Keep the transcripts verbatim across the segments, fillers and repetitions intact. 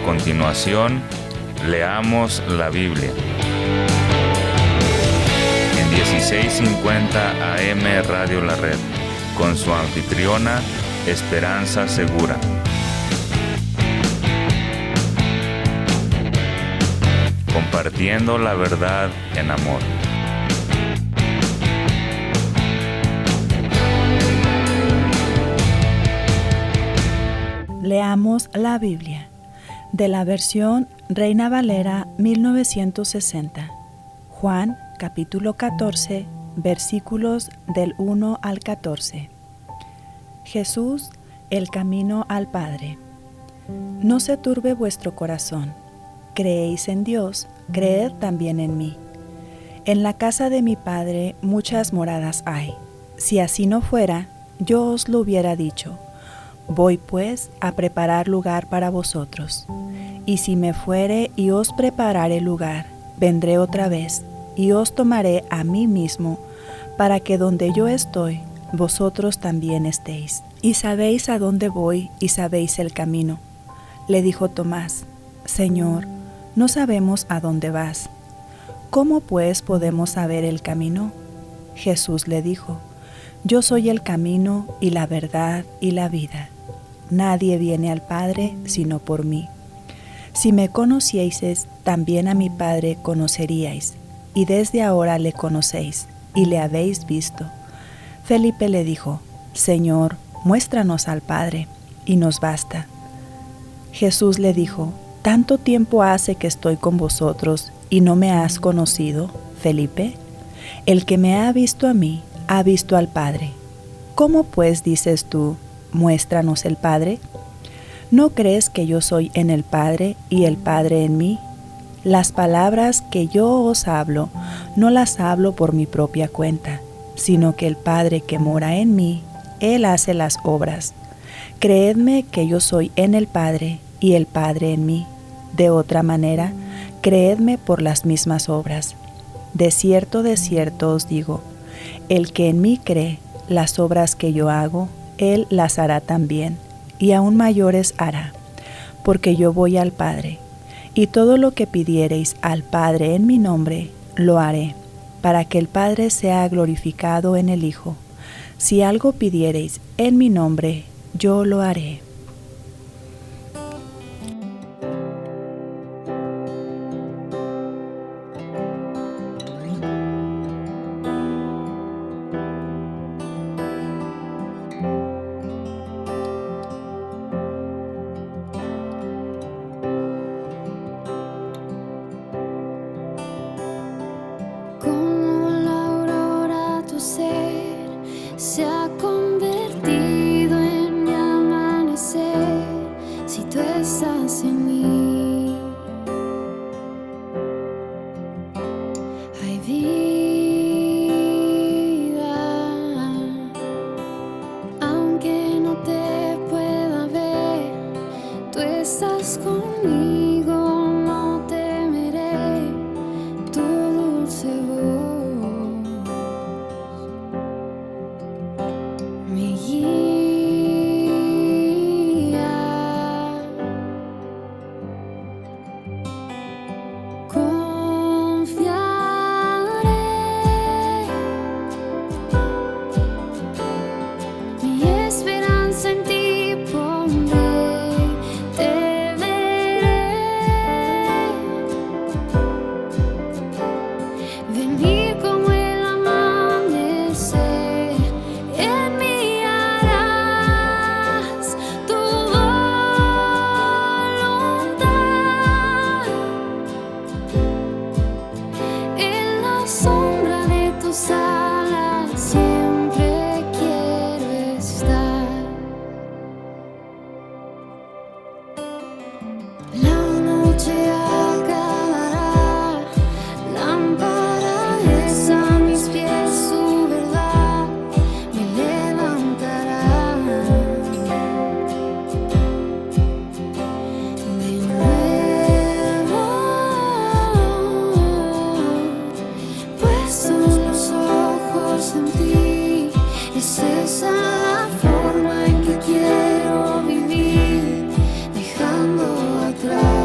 continuación, leamos la Biblia. En dieciséis cincuenta A M Radio La Red, con su anfitriona, Esperanza Segura. Compartiendo la verdad en amor. Leamos la Biblia, de la versión Reina Valera mil novecientos sesenta. Juan, capítulo catorce, versículos del uno al catorce. Jesús, el camino al Padre. No se turbe vuestro corazón. Creéis en Dios, creed también en mí. En la casa de mi Padre muchas moradas hay. Si así no fuera, yo os lo hubiera dicho. Voy pues a preparar lugar para vosotros. Y si me fuere y os preparare lugar, vendré otra vez, y os tomaré a mí mismo, para que donde yo estoy, vosotros también estéis. Y sabéis a dónde voy, y sabéis el camino. Le dijo Tomás: Señor, no sabemos a dónde vas. ¿Cómo pues podemos saber el camino? Jesús le dijo: Yo soy el camino y la verdad y la vida. Nadie viene al Padre sino por mí. Si me conocieseis, también a mi Padre conoceríais, y desde ahora le conocéis, y le habéis visto. Felipe le dijo: Señor, muéstranos al Padre, y nos basta. Jesús le dijo: ¿Tanto tiempo hace que estoy con vosotros, y no me has conocido, Felipe? El que me ha visto a mí, ha visto al Padre. ¿Cómo pues dices tú, muéstranos el Padre? ¿No crees que yo soy en el Padre y el Padre en mí? Las palabras que yo os hablo, no las hablo por mi propia cuenta, sino que el Padre que mora en mí, Él hace las obras. Creedme que yo soy en el Padre y el Padre en mí. De otra manera, creedme por las mismas obras. De cierto, de cierto os digo, el que en mí cree, las obras que yo hago, Él las hará también, y aún mayores hará, porque yo voy al Padre, y todo lo que pidiereis al Padre en mi nombre, lo haré, para que el Padre sea glorificado en el Hijo. Si algo pidiereis en mi nombre, yo lo haré. Se ha convertido en mi amanecer, si tú estás en mí. Hay vida, aunque no te pueda ver, tú estás conmigo, no temeré tu dulce voz. Me guía, confiaré, mi esperanza en ti pondré, te veré, venir como el amanecer. En mí tu voluntad, en la sombra de tus alas siempre quiero estar. La noche acabará, lámpara es a mis pies, su verdad me levantará. De nuevo, puestos los ojos en ti, es esa la forma en que quiero vivir, dejando atrás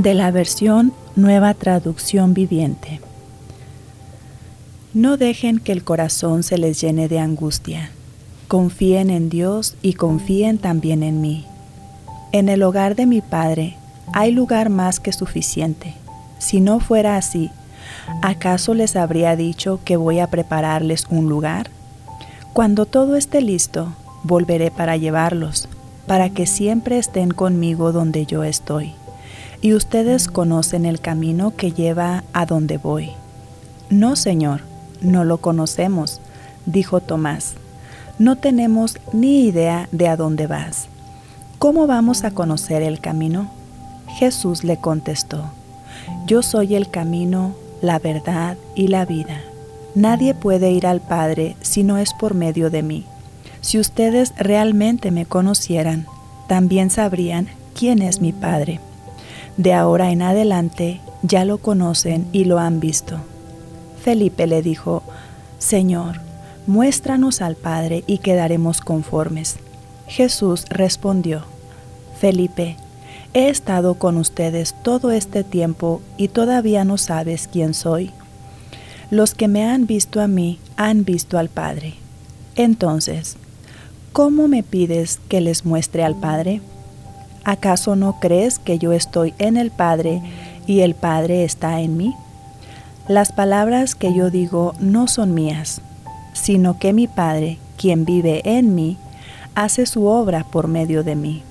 de la versión Nueva Traducción Viviente. No dejen que el corazón se les llene de angustia. Confíen en Dios y confíen también en mí. En el hogar de mi Padre hay lugar más que suficiente. Si no fuera así, ¿acaso les habría dicho que voy a prepararles un lugar? Cuando todo esté listo, volveré para llevarlos, para que siempre estén conmigo donde yo estoy. Y ustedes conocen el camino que lleva a donde voy. No, Señor, no lo conocemos, dijo Tomás. No tenemos ni idea de a dónde vas. ¿Cómo vamos a conocer el camino? Jesús le contestó, yo soy el camino, la verdad y la vida. Nadie puede ir al Padre si no es por medio de mí. Si ustedes realmente me conocieran, también sabrían quién es mi Padre. De ahora en adelante ya lo conocen y lo han visto. Felipe le dijo, Señor, muéstranos al Padre y quedaremos conformes. Jesús respondió, Felipe, he estado con ustedes todo este tiempo y todavía no sabes quién soy. Los que me han visto a mí han visto al Padre. Entonces, ¿cómo me pides que les muestre al Padre? ¿Acaso no crees que yo estoy en el Padre y el Padre está en mí? Las palabras que yo digo no son mías, sino que mi Padre, quien vive en mí, hace su obra por medio de mí.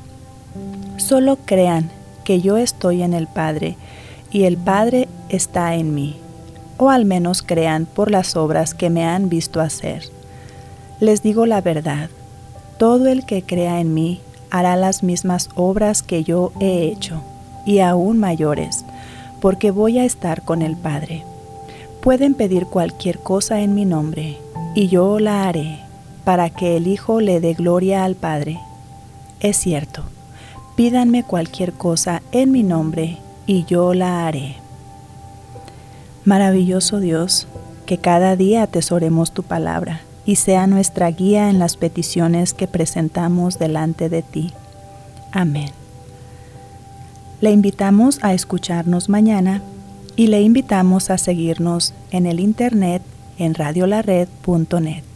Solo crean que yo estoy en el Padre y el Padre está en mí, o al menos crean por las obras que me han visto hacer. Les digo la verdad, todo el que crea en mí hará las mismas obras que yo he hecho, y aún mayores, porque voy a estar con el Padre. Pueden pedir cualquier cosa en mi nombre, y yo la haré, para que el Hijo le dé gloria al Padre. Es cierto, pídanme cualquier cosa en mi nombre, y yo la haré. Maravilloso Dios, que cada día atesoremos tu palabra, y sea nuestra guía en las peticiones que presentamos delante de ti. Amén. Le invitamos a escucharnos mañana y le invitamos a seguirnos en el internet en radio la red punto net.